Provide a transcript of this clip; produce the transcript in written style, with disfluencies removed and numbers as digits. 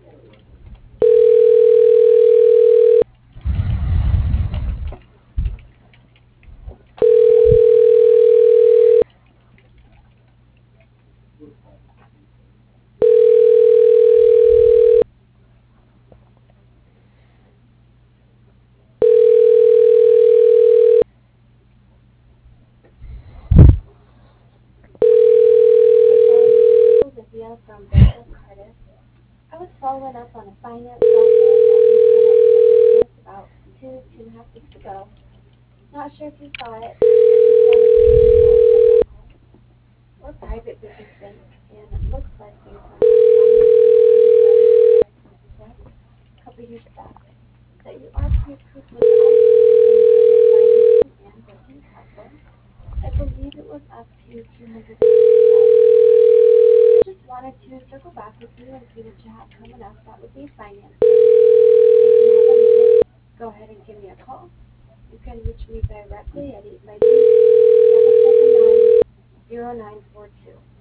Olivia from Bank of Cardiff. I was following up on a finance offer that we sent out to the business about 2.5 weeks ago. Not sure if you saw it, but just wanted to see if it was local or private business bank, and it looks like based on the finance that we sent a couple years back that you are pre-approved with us for some equipment financing and working capital. I believe it was up to 250,000. I just wanted to circle back with you and see what you have coming up that would be financing. If you have a minute, go ahead and give me a call. You can reach me directly at 858-779-0942.